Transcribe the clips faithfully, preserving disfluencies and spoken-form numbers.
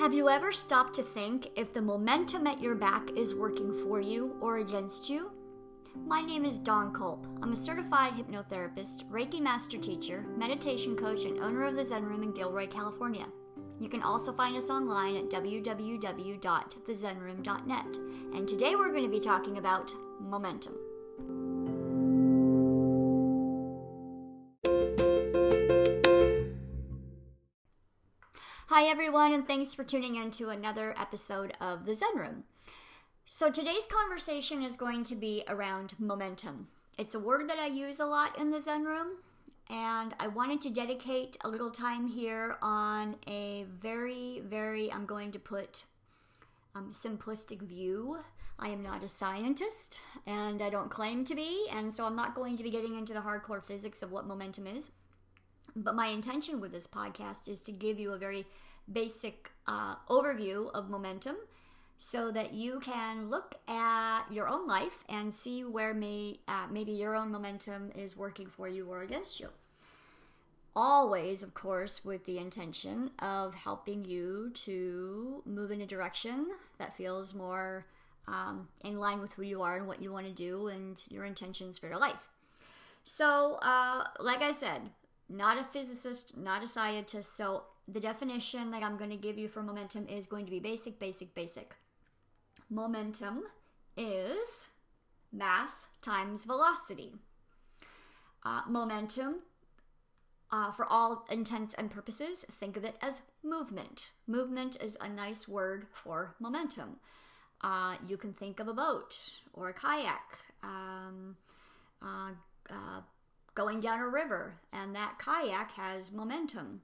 Have you ever stopped to think if the momentum at your back is working for you or against you? My name is Dawn Culp. I'm a certified hypnotherapist, Reiki master teacher, meditation coach, and owner of the Zen Room in Gilroy, California. You can also find us online at w w w dot the zen room dot net. And today we're going to be talking about momentum. Hi everyone, and thanks for tuning in to another episode of the Zen Room. So today's conversation is going to be around momentum. It's a word that I use a lot in the Zen Room, and I wanted to dedicate a little time here on a very, very, I'm going to put um, simplistic view. I am not a scientist, and I don't claim to be, and so I'm not going to be getting into the hardcore physics of what momentum is. But my intention with this podcast is to give you a very basic uh, overview of momentum so that you can look at your own life and see where may, uh, maybe your own momentum is working for you or against you. Always, of course, with the intention of helping you to move in a direction that feels more um, in line with who you are and what you want to do and your intentions for your life. So, uh, like I said, not a physicist, not a scientist, so the definition that I'm going to give you for momentum is going to be basic, basic, basic. Momentum is mass times velocity. Uh, momentum, uh, for all intents and purposes, think of it as movement. Movement is a nice word for momentum. Uh, you can think of a boat or a kayak, um, uh, uh, going down a river, and that kayak has momentum.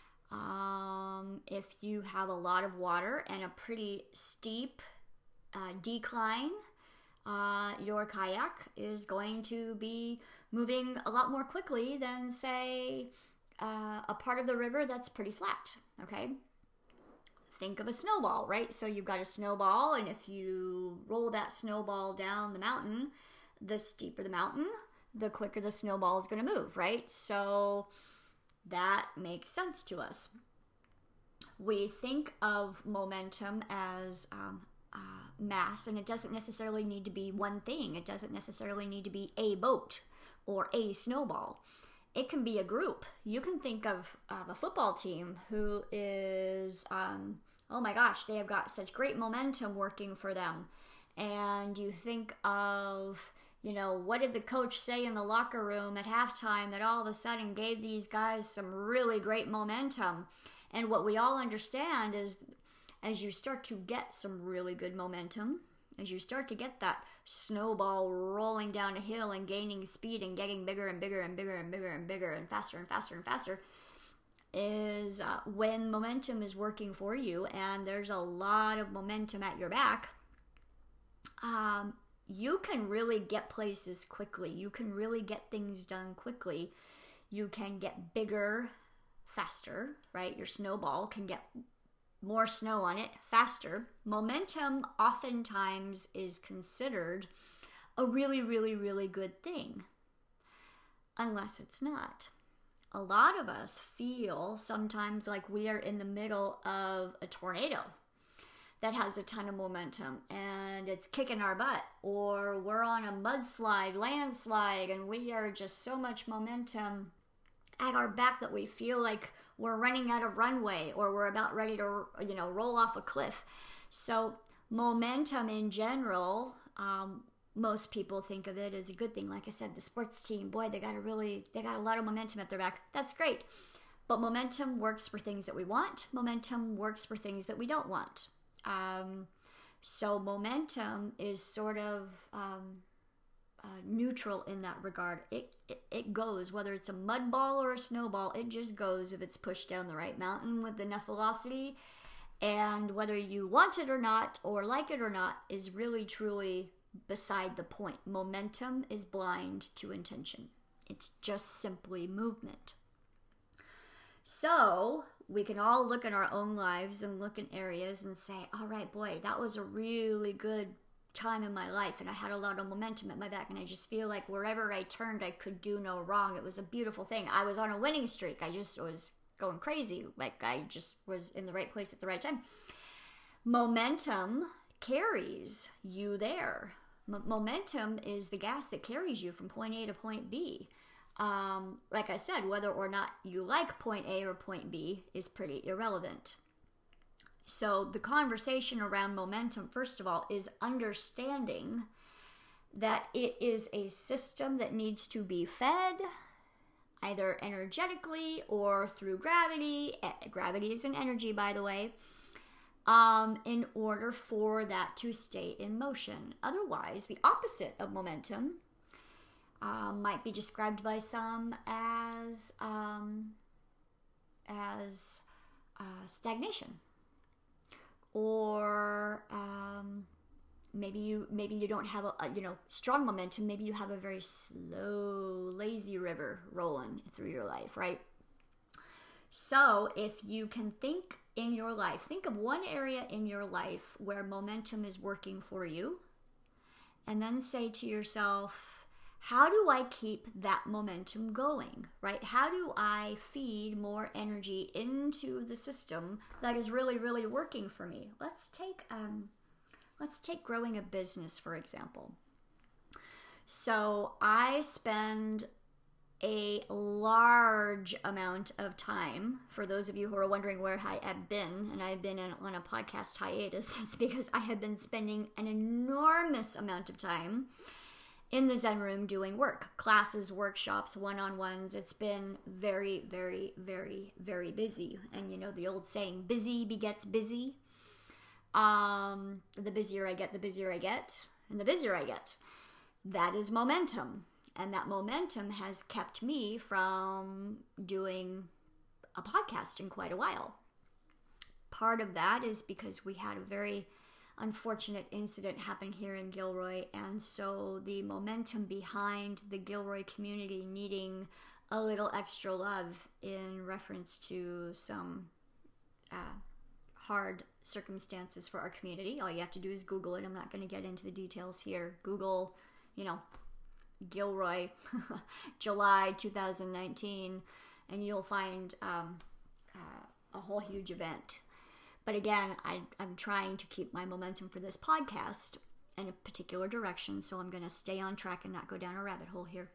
Um, if you have a lot of water and a pretty steep uh, decline, uh, your kayak is going to be moving a lot more quickly than, say, uh, a part of the river that's pretty flat, okay? Think of a snowball, right? So you've got a snowball, and if you roll that snowball down the mountain, the steeper the mountain, the quicker the snowball is going to move, right? So that makes sense to us. We think of momentum as um, uh, mass, and it doesn't necessarily need to be one thing. It doesn't necessarily need to be a boat or a snowball. It can be a group. You can think of, of a football team who is, um, oh my gosh, they have got such great momentum working for them. And you think of, you know, what did the coach say in the locker room at halftime that all of a sudden gave these guys some really great momentum? And what we all understand is as you start to get some really good momentum, as you start to get that snowball rolling down a hill and gaining speed and getting bigger and bigger and bigger and bigger and bigger and faster and faster and faster, is uh, when momentum is working for you and there's a lot of momentum at your back, um, you can really get places quickly. You can really get things done quickly. You can get bigger faster, right? Your snowball can get more snow on it faster. Momentum oftentimes is considered a really, really, really good thing, unless it's not. A lot of us feel sometimes like we are in the middle of a tornado that has a ton of momentum and it's kicking our butt, or we're on a mudslide, landslide, and we are just so much momentum at our back that we feel like we're running out of runway or we're about ready to, you know, roll off a cliff. So momentum in general, um, most people think of it as a good thing. Like I said, the sports team, boy, they got a really, they got a lot of momentum at their back. That's great. But momentum works for things that we want. Momentum works for things that we don't want. Um, so momentum is sort of um, uh, neutral in that regard. It, it it goes, whether it's a mud ball or a snowball, it just goes if it's pushed down the right mountain with enough velocity. And whether you want it or not, or like it or not, is really truly beside the point. Momentum is blind to intention. It's just simply movement. So we can all look in our own lives and look in areas and say, all right, boy, that was a really good time in my life, and I had a lot of momentum at my back, and I just feel like wherever I turned, I could do no wrong. It was a beautiful thing. I was on a winning streak. I just was going crazy. Like I just was in the right place at the right time. Momentum carries you there. M- momentum is the gas that carries you from point A to point B. Um, like I said, whether or not you like point A or point B is pretty irrelevant. So the conversation around momentum, first of all, is understanding that it is a system that needs to be fed either energetically or through gravity. Gravity is an energy, by the way, um, in order for that to stay in motion. Otherwise, the opposite of momentum um, might be described by some as um, as uh, stagnation, or um, maybe you maybe you don't have a, a you know strong momentum. Maybe you have a very slow, lazy river rolling through your life, right? So if you can think in your life, think of one area in your life where momentum is working for you, and then say to yourself, how do I keep that momentum going, right? How do I feed more energy into the system that is really, really working for me? Let's take um, let's take growing a business, for example. So I spend a large amount of time, for those of you who are wondering where I have been, and I've been in, on a podcast hiatus, it's because I have been spending an enormous amount of time in the Zen room doing work, classes, workshops, one-on-ones. It's been very, very, very, very busy. And you know the old saying, busy begets busy. Um, the busier I get, the busier I get, and the busier I get. That is momentum. And that momentum has kept me from doing a podcast in quite a while. Part of that is because we had a very unfortunate incident happen here in Gilroy, and so the momentum behind the Gilroy community needing a little extra love in reference to some uh, hard circumstances for our community. All you have to do is Google it. I'm not going to get into the details here. Google, you know, Gilroy, July two thousand nineteen, and you'll find um, uh, a whole huge event. But again, I, I'm trying to keep my momentum for this podcast in a particular direction, so I'm going to stay on track and not go down a rabbit hole here.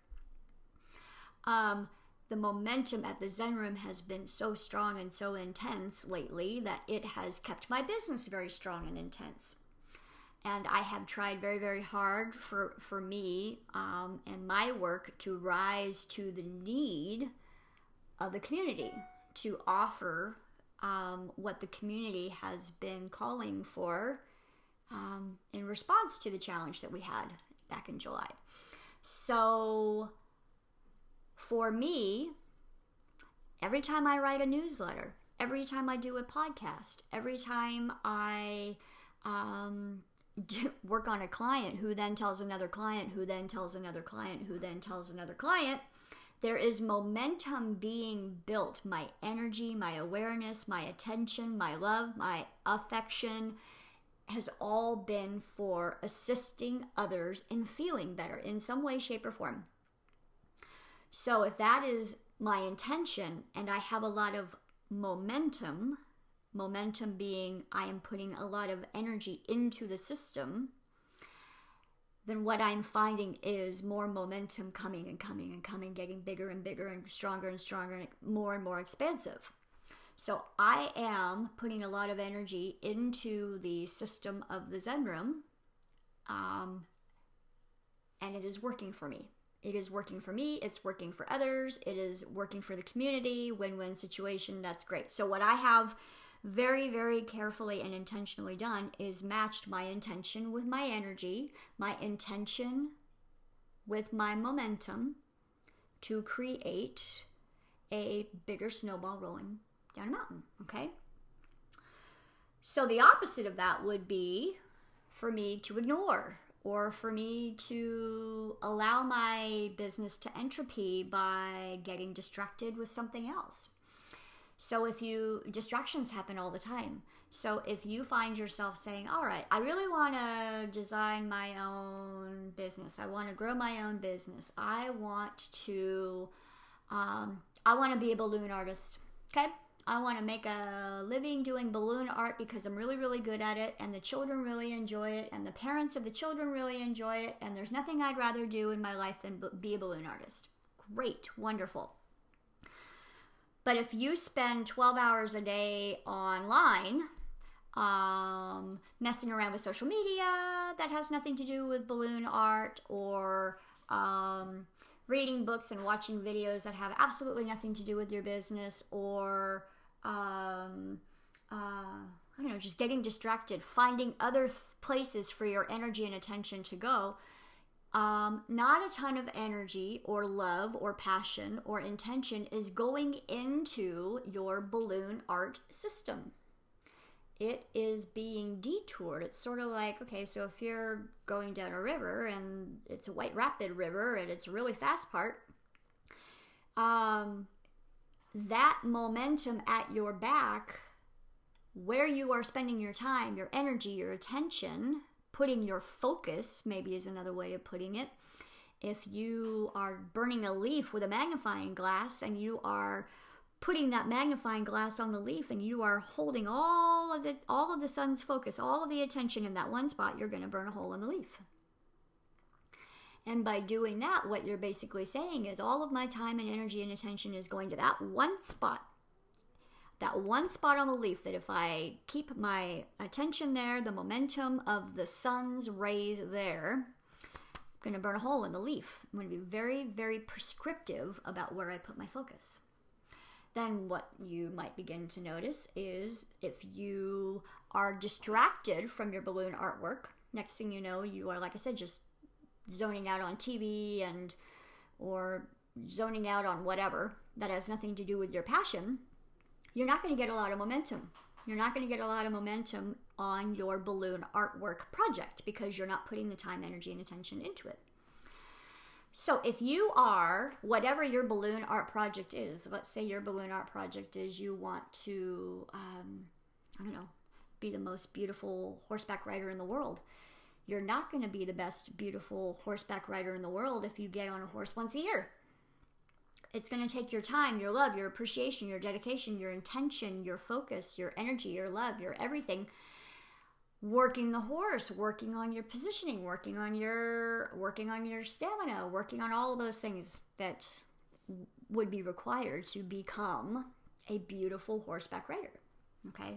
Um, the momentum at the Zen Room has been so strong and so intense lately that it has kept my business very strong and intense. And I have tried very, very hard for, for me um, and my work to rise to the need of the community, to offer um, what the community has been calling for um, in response to the challenge that we had back in July. So for me, every time I write a newsletter, every time I do a podcast, every time I um, work on a client who then tells another client, who then tells another client, who then tells another client, there is momentum being built. My energy, my awareness, my attention, my love, my affection has all been for assisting others in feeling better in some way, shape, or form. So if that is my intention and I have a lot of momentum, momentum being I am putting a lot of energy into the system, then what I'm finding is more momentum coming and coming and coming, getting bigger and bigger and stronger and stronger and more and more expansive. So I am putting a lot of energy into the system of the Zen Room, um, and it is working for me. It is working for me. It's working for others. It is working for the community. Win-win situation. That's great. So what I have very, very carefully and intentionally done is matched my intention with my energy, my intention with my momentum to create a bigger snowball rolling down a mountain, okay? So the opposite of that would be for me to ignore, or for me to allow my business to entropy by getting distracted with something else. So if you, distractions happen all the time. So if you find yourself saying, all right, I really want to design my own business. I want to grow my own business. I want to, um, I want to be a balloon artist. Okay? I want to make a living doing balloon art because I'm really, really good at it, and the children really enjoy it, and the parents of the children really enjoy it, and there's nothing I'd rather do in my life than be a balloon artist. Great, wonderful. But if you spend twelve hours a day online, um, messing around with social media that has nothing to do with balloon art, or um, reading books and watching videos that have absolutely nothing to do with your business, or um, uh, I don't know, just getting distracted, finding other th- places for your energy and attention to go, um, not a ton of energy or love or passion or intention is going into your balloon art system. It is being detoured. It's sort of like, okay, so if you're going down a river and it's a White Rapid River and it's a really fast part, um, that momentum at your back, where you are spending your time, your energy, your attention, putting your focus, maybe is another way of putting it. If you are burning a leaf with a magnifying glass and you are putting that magnifying glass on the leaf and you are holding all of the all of the sun's focus, all of the attention in that one spot, you're going to burn a hole in the leaf. And by doing that, what you're basically saying is all of my time and energy and attention is going to that one spot. That one spot on the leaf, that if I keep my attention there, the momentum of the sun's rays there, I'm going to burn a hole in the leaf. I'm going to be very, very prescriptive about where I put my focus. Then what you might begin to notice is if you are distracted from your balloon artwork, next thing you know, you are, like I said, just zoning out on T V and or zoning out on whatever that has nothing to do with your passion, you're not going to get a lot of momentum. You're not going to get a lot of momentum on your balloon artwork project because you're not putting the time, energy, and attention into it. So if you are, whatever your balloon art project is, let's say your balloon art project is you want to, um, I don't know, be the most beautiful horseback rider in the world. You're not going to be the best beautiful horseback rider in the world if you get on a horse once a year. It's going to take your time, your love, your appreciation, your dedication, your intention, your focus, your energy, your love, your everything. Working the horse, working on your positioning, working on your working on your stamina, working on all of those things that would be required to become a beautiful horseback rider. Okay?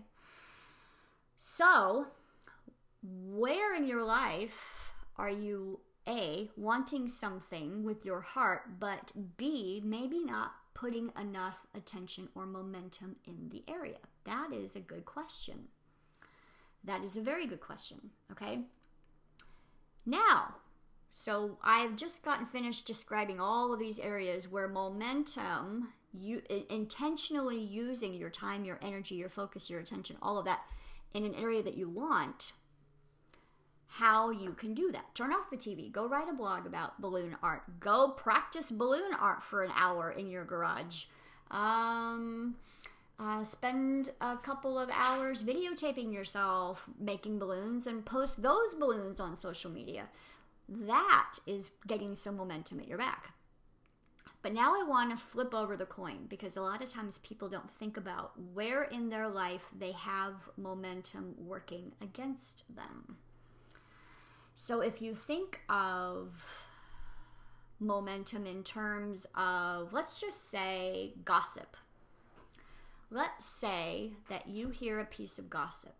So, where in your life are you, A, wanting something with your heart, but B, maybe not putting enough attention or momentum in the area? That is a good question. That is a very good question, okay? Now, so I've just gotten finished describing all of these areas where momentum, you intentionally using your time, your energy, your focus, your attention, all of that in an area that you want, how you can do that. Turn off the T V. Go write a blog about balloon art. Go practice balloon art for an hour in your garage. Um... Uh, spend a couple of hours videotaping yourself making balloons and post those balloons on social media. That is getting some momentum at your back. But now I want to flip over the coin because a lot of times people don't think about where in their life they have momentum working against them. So if you think of momentum in terms of, let's just say, gossip. Let's say that you hear a piece of gossip.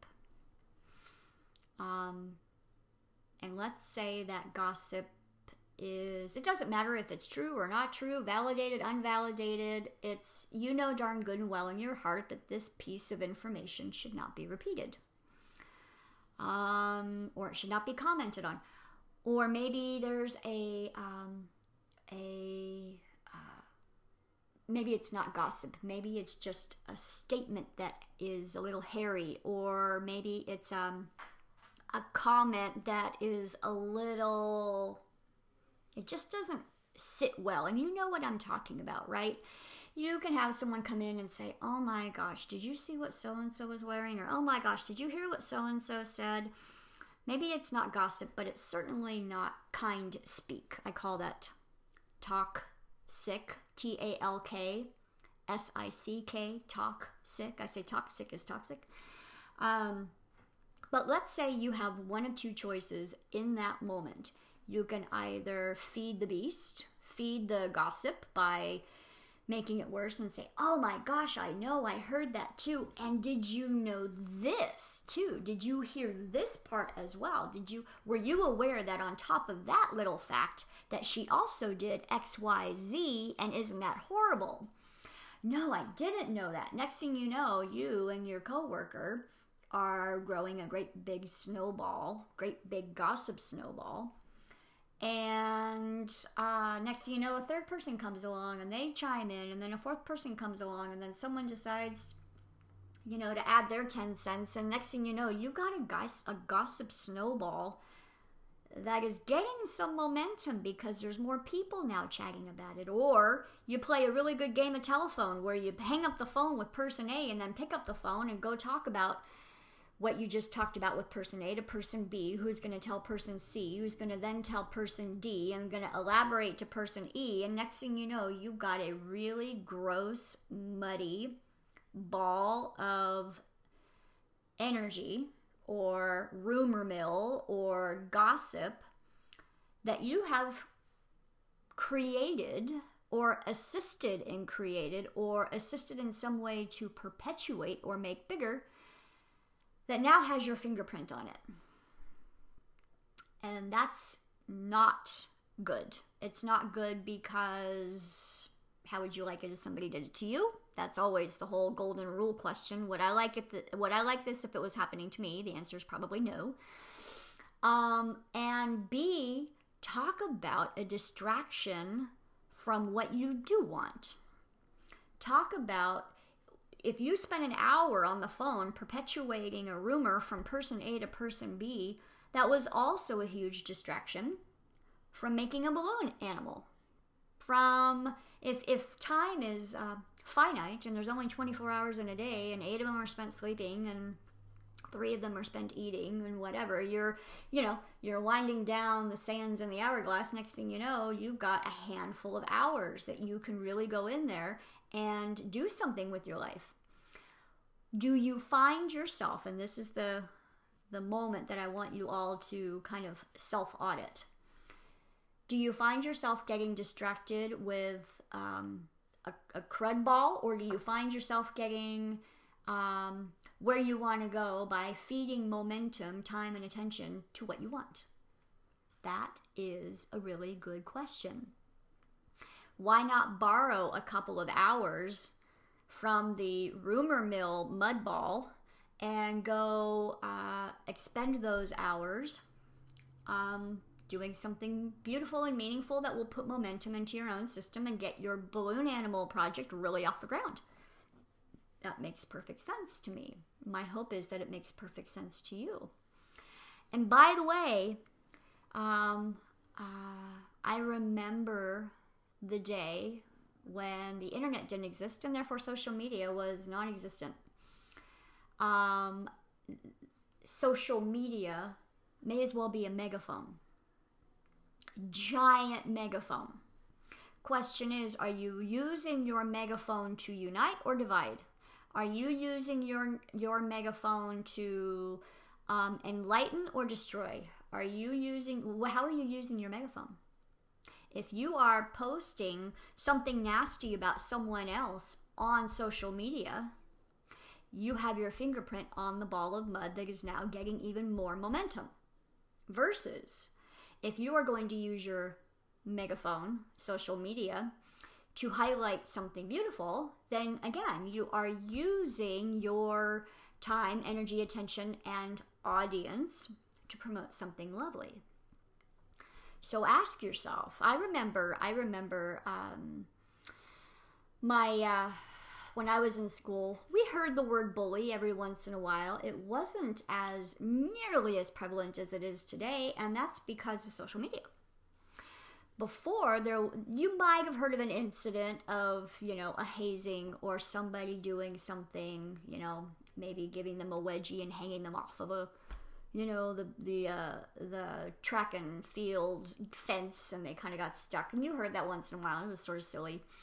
Um, and let's say that gossip is, it doesn't matter if it's true or not true, validated, unvalidated. It's, you know darn good and well in your heart that this piece of information should not be repeated. Um, or it should not be commented on. Or maybe there's a, um, a, maybe it's not gossip. Maybe it's just a statement that is a little hairy, or maybe it's um, a comment that is a little, it just doesn't sit well. And you know what I'm talking about, right? You can have someone come in and say, oh my gosh, did you see what so-and-so was wearing? Or, oh my gosh, did you hear what so-and-so said? Maybe it's not gossip, but it's certainly not kind speak. I call that talk sick. T A L K S I C K, talk sick. I say toxic is toxic. Um, but let's say you have one of two choices in that moment. You can either feed the beast, feed the gossip by making it worse and say, oh my gosh, I know, I heard that too. And did you know this too? Did you hear this part as well? Did you, were you aware that on top of that little fact that she also did X, Y, Z, and isn't that horrible? No, I didn't know that. Next thing you know, you and your coworker are growing a great big snowball, great big gossip snowball. And uh, next thing you know, a third person comes along and they chime in, and then a fourth person comes along, and then someone decides, you know, to add their ten cents. And next thing you know, you got a, guys, a gossip snowball that is getting some momentum because there's more people now chatting about it. Or you play a really good game of telephone where you hang up the phone with person A and then pick up the phone and go talk about what you just talked about with person A to person B, who's going to tell person C, who's going to then tell person D, and going to elaborate to person E. And next thing you know, you've got a really gross, muddy ball of energy or rumor mill or gossip that you have created or assisted in created or assisted in some way to perpetuate or make bigger, that now has your fingerprint on it. And that's not good. It's not good because how would you like it if somebody did it to you? That's always the whole golden rule question. Would I like it? Th- would I like this if it was happening to me? The answer is probably no. Um, and B, talk about a distraction from what you do want. Talk about if you spend an hour on the phone perpetuating a rumor from person A to person B, that was also a huge distraction from making a balloon animal. From, if, if time is uh, finite and there's only twenty-four hours in a day and eight of them are spent sleeping and three of them are spent eating and whatever, you're, you know, you're winding down the sands in the hourglass. Next thing you know, you've got a handful of hours that you can really go in there and do something with your life. Do you find yourself, and this is the the moment that I want you all to kind of self-audit, do you find yourself getting distracted with um, a, a crud ball, or do you find yourself getting um, where you want to go by feeding momentum, time, and attention to what you want? That is a really good question. Why not borrow a couple of hours from the rumor mill mud ball and go uh, expend those hours um, doing something beautiful and meaningful that will put momentum into your own system and get your balloon animal project really off the ground? That makes perfect sense to me. My hope is that it makes perfect sense to you. And by the way, um, uh, I remember the day when the internet didn't exist and therefore social media was non-existent. Um, social media may as well be a megaphone. Giant megaphone. Question is, are you using your megaphone to unite or divide? Are you using your your megaphone to um, enlighten or destroy? Are you using, how are you using your megaphone? If you are posting something nasty about someone else on social media, you have your fingerprint on the ball of mud that is now getting even more momentum. Versus, if you are going to use your megaphone, social media, to highlight something beautiful, then again, you are using your time, energy, attention, and audience to promote something lovely. So ask yourself. I remember, I remember um, my, uh, when I was in school, we heard the word bully every once in a while. It wasn't as nearly as prevalent as it is today, and that's because of social media. Before, there, you might have heard of an incident of, you know, a hazing or somebody doing something, you know, maybe giving them a wedgie and hanging them off of a, you know, the the uh, the track and field fence, and they kind of got stuck. And you heard that once in a while. It was sort of silly.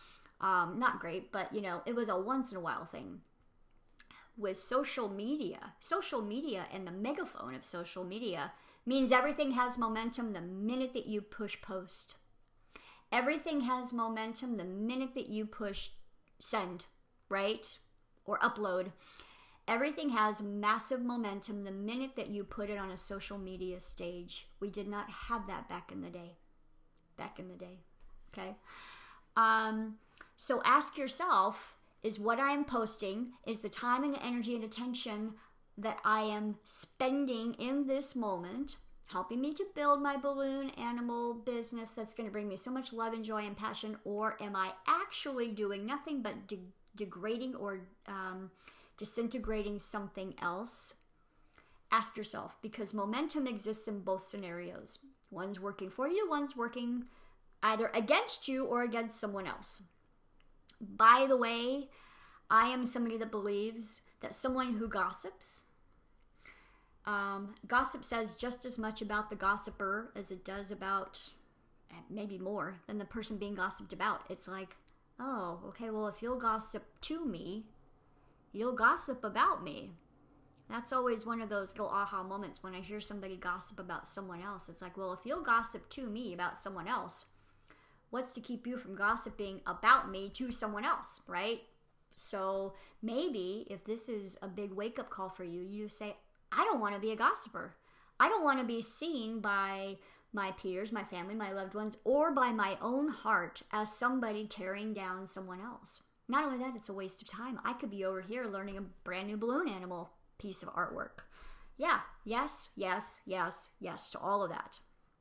Um, not great, but you know, it was a once in a while thing. With social media, social media and the megaphone of social media means everything has momentum the minute that you push post. Everything has momentum the minute that you push send, right? Or upload. Everything has massive momentum the minute that you put it on a social media stage. We did not have that back in the day. Back in the day. Okay? Um, so ask yourself, is what I am posting, is the time and energy and attention that I am spending in this moment helping me to build my balloon animal business that's going to bring me so much love and joy and passion, or am I actually doing nothing but de- degrading or um, disintegrating something else? Ask yourself, because momentum exists in both scenarios. One's working for you, one's working either against you or against someone else. By the way, I am somebody that believes that someone who gossips, um, gossip says just as much about the gossiper as it does about, maybe more, than the person being gossiped about. It's like, oh, okay, well, if you'll gossip to me, you'll gossip about me. That's always one of those little aha moments when I hear somebody gossip about someone else. It's like, well, if you'll gossip to me about someone else, what's to keep you from gossiping about me to someone else, right? So maybe if this is a big wake-up call for you, you say, I don't want to be a gossiper. I don't want to be seen by my peers, my family, my loved ones, or by my own heart as somebody tearing down someone else. Not only that, it's a waste of time. I could be over here learning a brand new balloon animal piece of artwork. Yeah, yes, yes, yes, yes to all of that.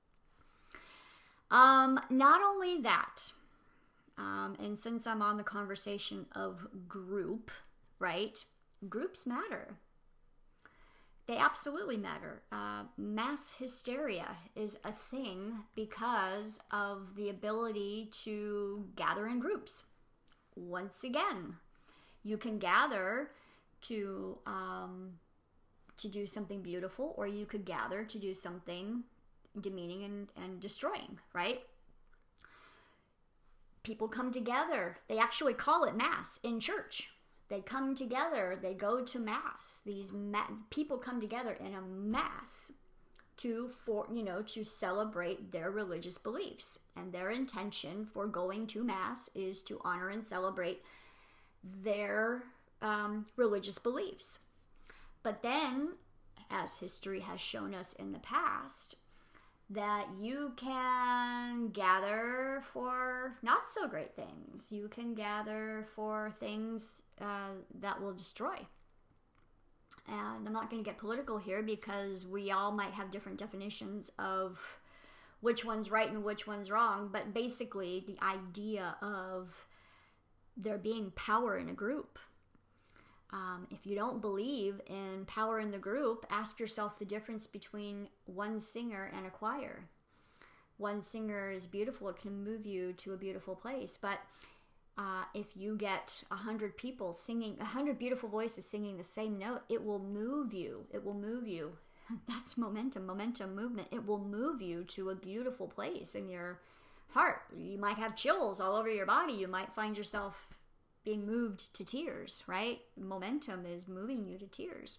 Um, not only that, um, and since I'm on the conversation of group, right? Groups matter. They absolutely matter. Uh, mass hysteria is a thing because of the ability to gather in groups. Once again, you can gather to um, to do something beautiful, or you could gather to do something demeaning and, and destroying, right? People come together. They actually call it mass in church. They come together. They go to mass. These ma- people come together in a mass to, for you know, to celebrate their religious beliefs. And their intention for going to mass is to honor and celebrate their um, religious beliefs. But then, as history has shown us in the past, that you can gather for not so great things. You can gather for things uh, that will destroy. And I'm not going to get political here because we all might have different definitions of which one's right and which one's wrong. But basically, the idea of there being power in a group. Um, if you don't believe in power in the group, ask yourself the difference between one singer and a choir. One singer is beautiful. It can move you to a beautiful place. But uh, if you get a hundred people singing, a hundred beautiful voices singing the same note, it will move you. It will move you. That's momentum, momentum, movement. It will move you to a beautiful place in your heart. You might have chills all over your body. You might find yourself being moved to tears, right? Momentum is moving you to tears.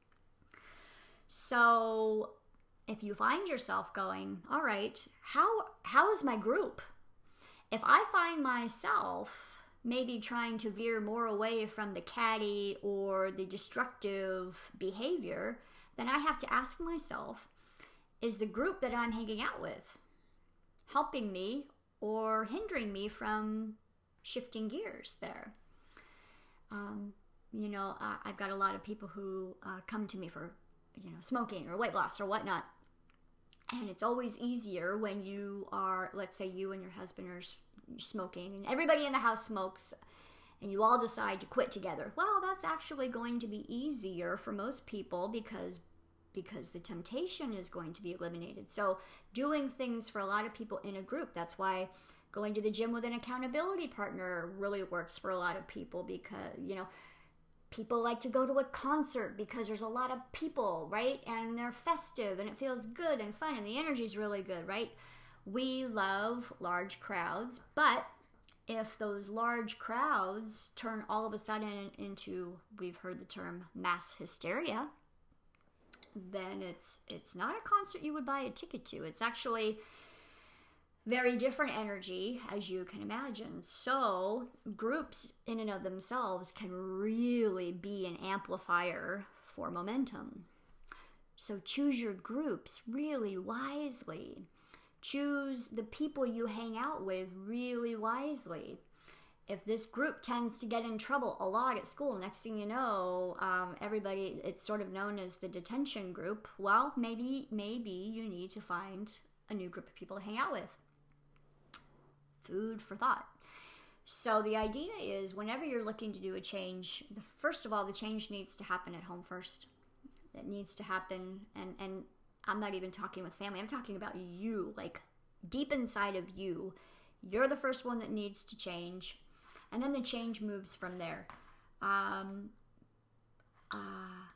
So if you find yourself going, all right, how how is my group? If I find myself maybe trying to veer more away from the catty or the destructive behavior, then I have to ask myself, is the group that I'm hanging out with helping me or hindering me from shifting gears there? Um, you know, uh, I've got a lot of people who uh, come to me for, you know, smoking or weight loss or whatnot. And it's always easier when you are, let's say you and your husband are smoking and everybody in the house smokes and you all decide to quit together. Well, that's actually going to be easier for most people because because the temptation is going to be eliminated. So doing things for a lot of people in a group, that's why going to the gym with an accountability partner really works for a lot of people, because, you know, people like to go to a concert because there's a lot of people, right? And they're festive and it feels good and fun and the energy's really good, right? We love large crowds, but if those large crowds turn all of a sudden into, we've heard the term mass hysteria, then it's it's not a concert you would buy a ticket to. It's actually very different energy, as you can imagine. So groups in and of themselves can really be an amplifier for momentum. So choose your groups really wisely. Choose the people you hang out with really wisely. If this group tends to get in trouble a lot at school, next thing you know, um, everybody, it's sort of known as the detention group. Well, maybe, maybe you need to find a new group of people to hang out with. Food for thought. So the idea is whenever you're looking to do a change, the, first of all, the change needs to happen at home first. It needs to happen, and, and I'm not even talking with family. I'm talking about you, like deep inside of you. You're the first one that needs to change. And then the change moves from there. Um, uh,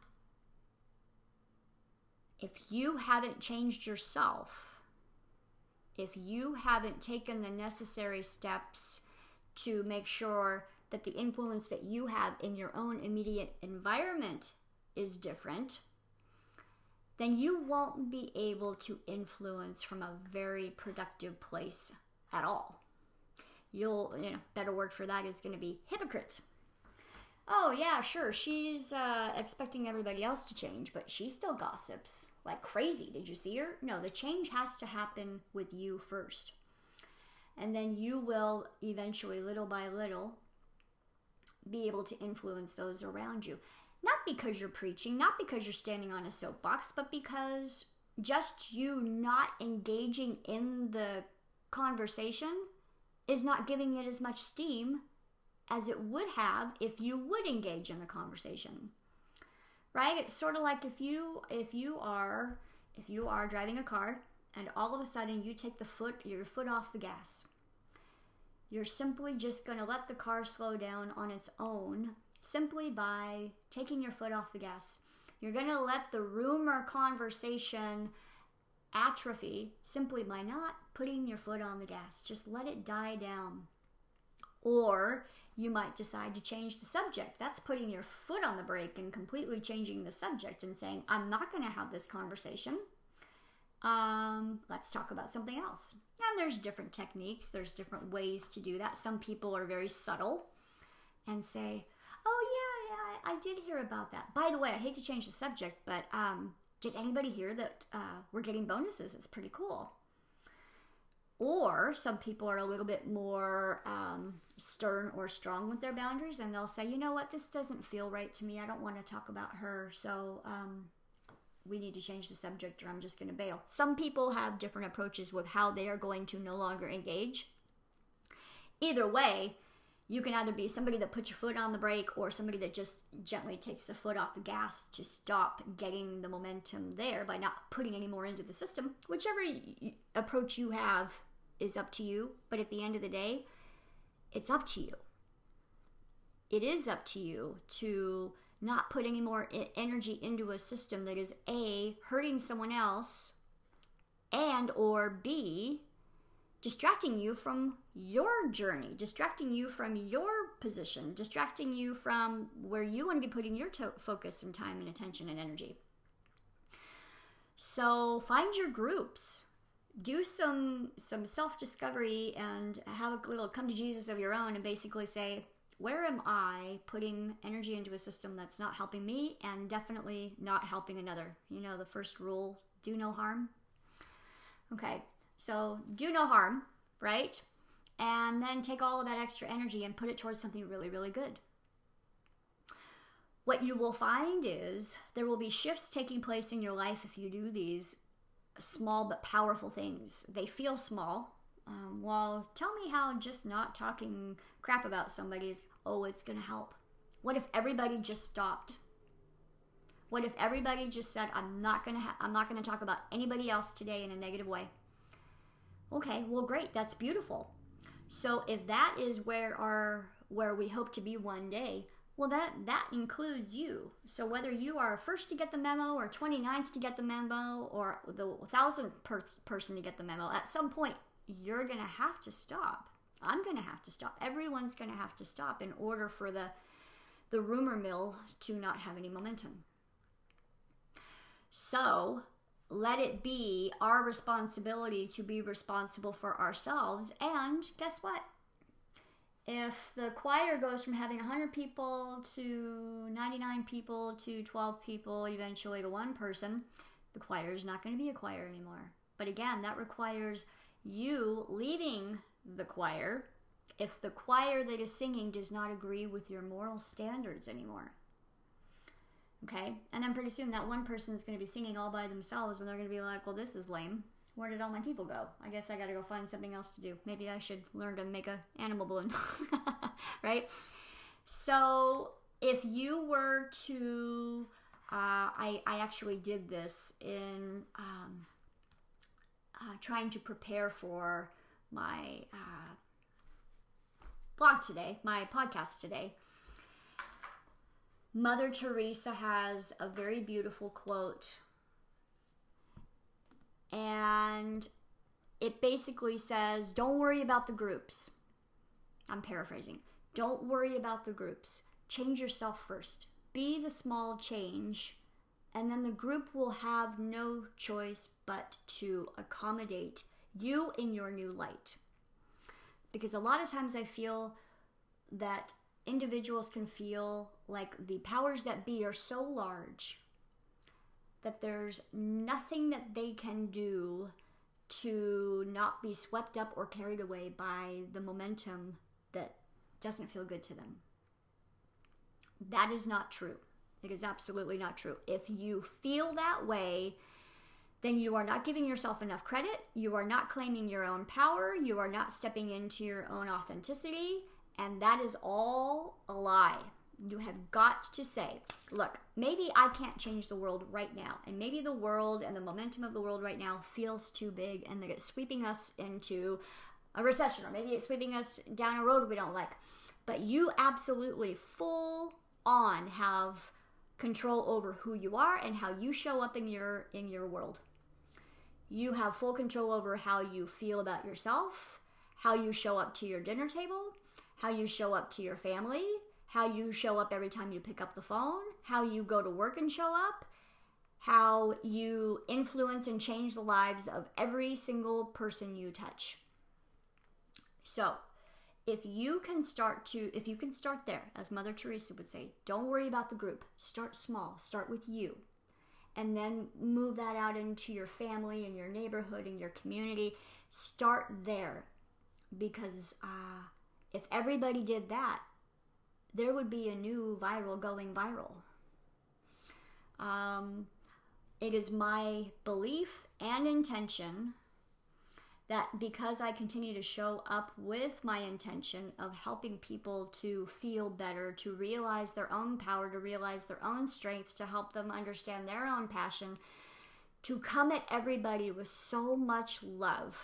if you haven't changed yourself, if you haven't taken the necessary steps to make sure that the influence that you have in your own immediate environment is different, then you won't be able to influence from a very productive place at all. You'll, you know, better word for that is going to be hypocrite. Oh yeah, sure, she's uh, expecting everybody else to change, but she still gossips like crazy. Did you see her? No, the change has to happen with you first. And then you will eventually, little by little, be able to influence those around you. Not because you're preaching, not because you're standing on a soapbox, but because just you not engaging in the conversation is not giving it as much steam as it would have if you would engage in the conversation. Right? It's sort of like if you if you are if you are driving a car and all of a sudden you take the foot your foot off the gas. You're simply just going to let the car slow down on its own simply by taking your foot off the gas. You're going to let the rumor conversation atrophy simply by not putting your foot on the gas. Just let it die down. Or you might decide to change the subject. That's putting your foot on the brake and completely changing the subject and saying, I'm not going to have this conversation. Um, let's talk about something else. And there's different techniques. There's different ways to do that. Some people are very subtle and say, oh yeah, yeah, I did hear about that. By the way, I hate to change the subject, but um, did anybody hear that uh, we're getting bonuses? It's pretty cool. Or some people are a little bit more um, stern or strong with their boundaries, and they'll say, you know what, this doesn't feel right to me. I don't want to talk about her, so um, we need to change the subject, or I'm just going to bail. Some people have different approaches with how they are going to no longer engage. Either way, you can either be somebody that puts your foot on the brake or somebody that just gently takes the foot off the gas to stop getting the momentum there by not putting any more into the system. Whichever y- approach you have is up to you, but at the end of the day, it's up to you. It is up to you to not put any more I- energy into a system that is A, hurting someone else, and or B, distracting you from your journey, distracting you from your position, distracting you from where you want to be putting your to- focus and time and attention and energy. So find your groups. Do some some self-discovery and have a little come to Jesus of your own and basically say, where am I putting energy into a system that's not helping me and definitely not helping another? You know, the first rule, do no harm. Okay, so do no harm, right? And then take all of that extra energy and put it towards something really, really good. What you will find is there will be shifts taking place in your life if you do these small but powerful things. They feel small. Um, well, tell me how just not talking crap about somebody is, oh, it's going to help. What if everybody just stopped? What if everybody just said, I'm not going to ha- I'm not going to talk about anybody else today in a negative way? Okay, well, great. That's beautiful. So if that is where our where we hope to be one day, well, that that includes you. So whether you are first to get the memo or twenty-ninth to get the memo or the thousandth per- person to get the memo, at some point you're going to have to stop I'm going to have to stop. Everyone's going to have to stop in order for the, the rumor mill to not have any momentum. So let it be our responsibility to be responsible for ourselves. And guess what? If the choir goes from having one hundred people to ninety-nine people to twelve people, eventually to one person, the choir is not going to be a choir anymore. But again, that requires you leaving the choir if the choir that is singing does not agree with your moral standards anymore. Okay? And then pretty soon that one person is going to be singing all by themselves and they're going to be like, well, this is lame. Where did all my people go? I guess I got to go find something else to do. Maybe I should learn to make a animal balloon. Right? So if you were to, uh, I, I actually did this in um, uh, trying to prepare for my uh, blog today, my podcast today. Mother Teresa has a very beautiful quote, and it basically says, don't worry about the groups. I'm paraphrasing. Don't worry about the groups. Change yourself first. Be the small change, and then the group will have no choice but to accommodate you in your new light. Because a lot of times I feel that individuals can feel like the powers that be are so large that there's nothing that they can do to not be swept up or carried away by the momentum that doesn't feel good to them. That is not true. It is absolutely not true. If you feel that way, then you are not giving yourself enough credit. You are not claiming your own power. You are not stepping into your own authenticity. And that is all a lie. You have got to say, look, maybe I can't change the world right now. And maybe the world and the momentum of the world right now feels too big and that it's sweeping us into a recession, or maybe it's sweeping us down a road we don't like. But you absolutely full on have control over who you are and how you show up in your in your world. You have full control over how you feel about yourself, how you show up to your dinner table, how you show up to your family, how you show up every time you pick up the phone, how you go to work and show up, how you influence and change the lives of every single person you touch. So, if you can start to, if you can start there, as Mother Teresa would say, don't worry about the group. Start small. Start with you. And then move that out into your family and your neighborhood and your community. Start there. Because uh, if everybody did that, there would be a new viral going viral. Um, it is my belief and intention that because I continue to show up with my intention of helping people to feel better, to realize their own power, to realize their own strength, to help them understand their own passion, to come at everybody with so much love,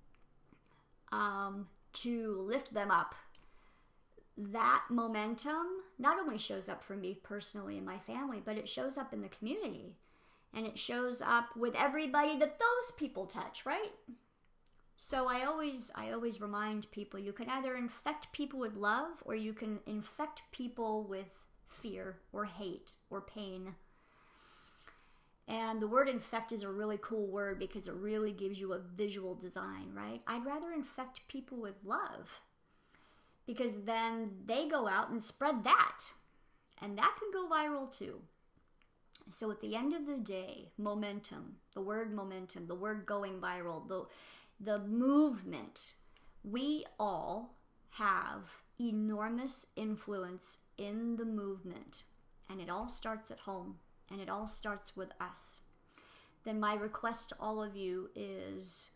um, to lift them up, that momentum not only shows up for me personally and my family, but it shows up in the community. And it shows up with everybody that those people touch, right? So I always I always remind people, you can either infect people with love or you can infect people with fear or hate or pain. And the word infect is a really cool word because it really gives you a visual design, right? I'd rather infect people with love because then they go out and spread that. And that can go viral too. So at the end of the day, momentum, the word momentum, the word going viral, the The movement, we all have enormous influence in the movement, and it all starts at home, and it all starts with us. Then my request to all of you is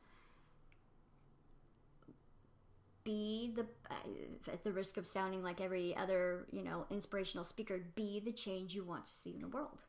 be the, at the risk of sounding like every other, you know, inspirational speaker, be the change you want to see in the world.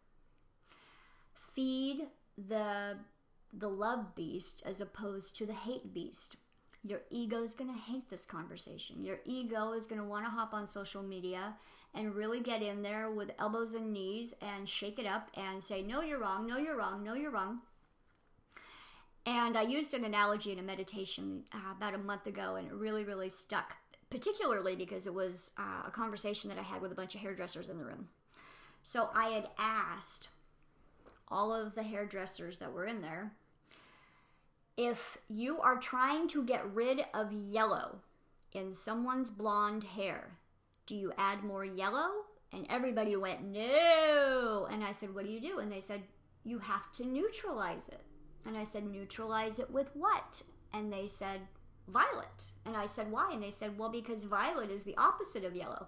Feed the the love beast as opposed to the hate beast. Your ego is going to hate this conversation. Your ego is going to want to hop on social media and really get in there with elbows and knees and shake it up and say, no, you're wrong, no, you're wrong, no, you're wrong. And I used an analogy in a meditation uh, about a month ago, and it really, really stuck, particularly because it was uh, a conversation that I had with a bunch of hairdressers in the room. So I had asked all of the hairdressers that were in there, if you are trying to get rid of yellow in someone's blonde hair, do you add more yellow? And everybody went, no. And I said, what do you do? And they said, you have to neutralize it. And I said, neutralize it with what? And they said, violet. And I said, why? And they said, well, because violet is the opposite of yellow.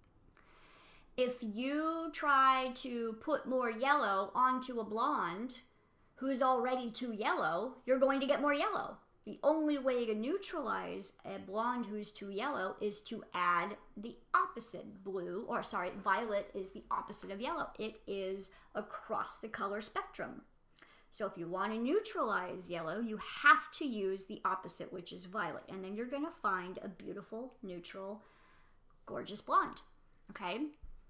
If you try to put more yellow onto a blonde who's already too yellow, you're going to get more yellow. The only way to neutralize a blonde who's too yellow is to add the opposite. Blue, or sorry, violet is the opposite of yellow. It is across the color spectrum. So if you want to neutralize yellow, you have to use the opposite, which is violet. And then you're going to find a beautiful, neutral, gorgeous blonde. Okay?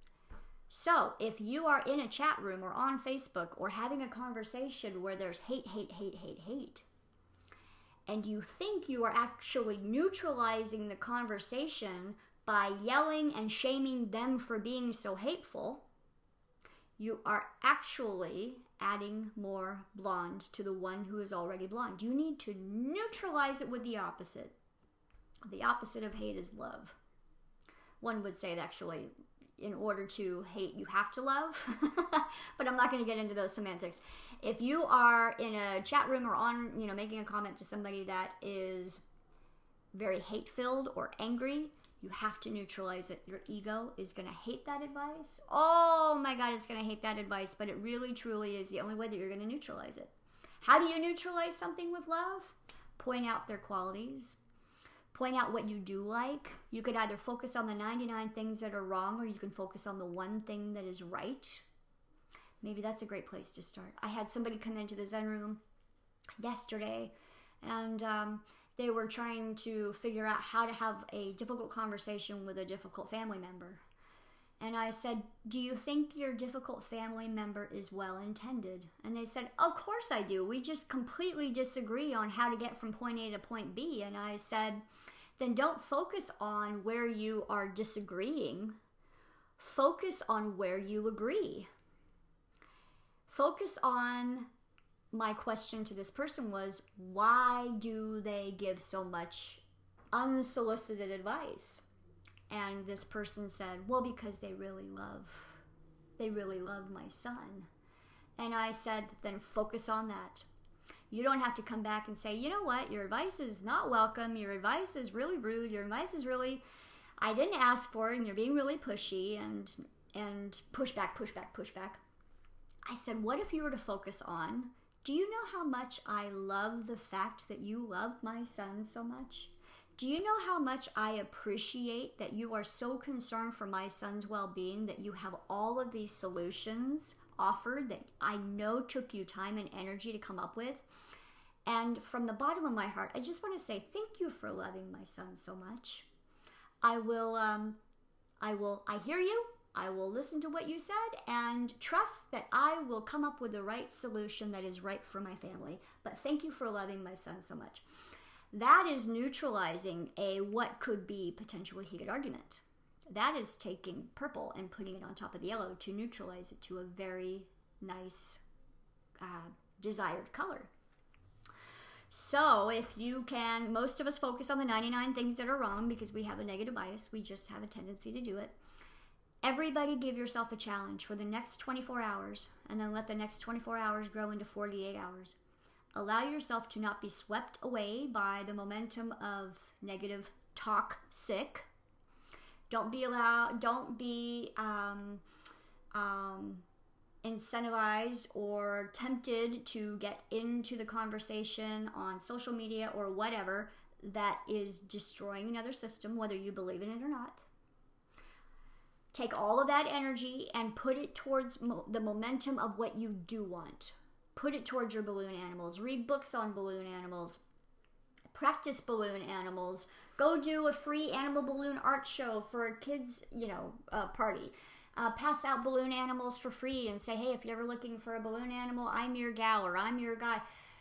So if you are in a chat room or on Facebook or having a conversation where there's hate, hate, hate, hate, hate, and you think you are actually neutralizing the conversation by yelling and shaming them for being so hateful, you are actually adding more blonde to the one who is already blonde. You need to neutralize it with the opposite. The opposite of hate is love. One would say that actually, in order to hate, you have to love. But I'm not going to get into those semantics. If you are in a chat room or on, you know, making a comment to somebody that is very hate-filled or angry, you have to neutralize it. Your ego is going to hate that advice. Oh my God, it's going to hate that advice, but it really, truly is the only way that you're going to neutralize it. How do you neutralize something with love? Point out their qualities. Point out what you do like. You could either focus on the ninety-nine things that are wrong, or you can focus on the one thing that is right. Maybe that's a great place to start. I had somebody come into the Zen room yesterday, and um, they were trying to figure out how to have a difficult conversation with a difficult family member. And I said, do you think your difficult family member is well-intended? And they said, of course I do. We just completely disagree on how to get from point A to point B. And I said, then don't focus on where you are disagreeing. Focus on where you agree. Focus on, my question to this person was, why do they give so much unsolicited advice? And this person said, well, because they really love, they really love my son. And I said, then focus on that. You don't have to come back and say, you know what, your advice is not welcome, your advice is really rude, your advice is really, I didn't ask for it, and you're being really pushy, and and push back, push back, push back. I said, what if you were to focus on, do you know how much I love the fact that you love my son so much? Do you know how much I appreciate that you are so concerned for my son's well-being, that you have all of these solutions offered that I know took you time and energy to come up with? And from the bottom of my heart, I just want to say thank you for loving my son so much. I will, um, I will, I hear you. I will listen to what you said and trust that I will come up with the right solution that is right for my family. But thank you for loving my son so much. That is neutralizing a what could be potentially heated argument. That is taking purple and putting it on top of the yellow to neutralize it to a very nice uh, desired color. So if you can, most of us focus on the ninety-nine things that are wrong because we have a negative bias. We just have a tendency to do it. Everybody give yourself a challenge for the next twenty-four hours, and then let the next twenty-four hours grow into forty-eight hours. Allow yourself to not be swept away by the momentum of negative talk sick. Don't be allowed, don't be um, um, incentivized or tempted to get into the conversation on social media or whatever that is destroying another system, whether you believe in it or not. Take all of that energy and put it towards mo- the momentum of what you do want. Put it towards your balloon animals. Read books on balloon animals. Practice balloon animals. Go do a free animal balloon art show for a kids, you know, uh, party. Uh, pass out balloon animals for free and say, hey, if you're ever looking for a balloon animal, I'm your gal or I'm your guy.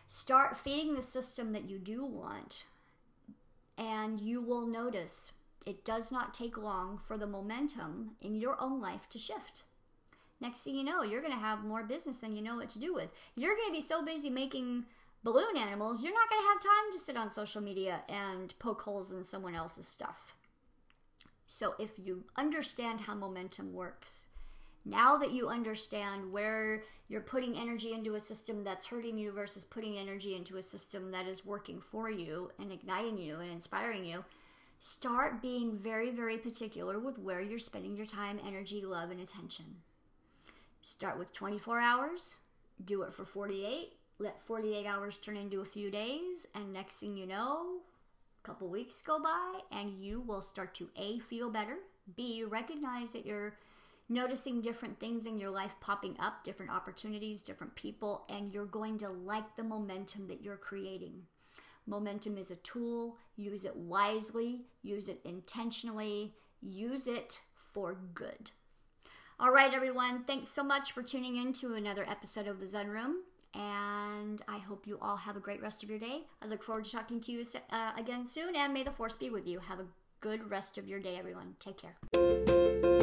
Start feeding the system that you do want, and you will notice it does not take long for the momentum in your own life to shift. Next thing you know, you're going to have more business than you know what to do with. You're going to be so busy making balloon animals, you're not going to have time to sit on social media and poke holes in someone else's stuff. So if you understand how momentum works, now that you understand where you're putting energy into a system that's hurting you versus putting energy into a system that is working for you and igniting you and inspiring you, start being very, very particular with where you're spending your time, energy, love, and attention. Start with twenty-four hours, do it for forty-eight, let forty-eight hours turn into a few days, and next thing you know, a couple weeks go by, and you will start to A, feel better, B, recognize that you're noticing different things in your life popping up, different opportunities, different people, and you're going to like the momentum that you're creating. Momentum is a tool. Use it wisely, use it intentionally, use it for good. All right, everyone, thanks so much for tuning in to another episode of The Zen Room, and I hope you all have a great rest of your day. I look forward to talking to you uh, again soon, and may the force be with you. Have a good rest of your day, everyone. Take care.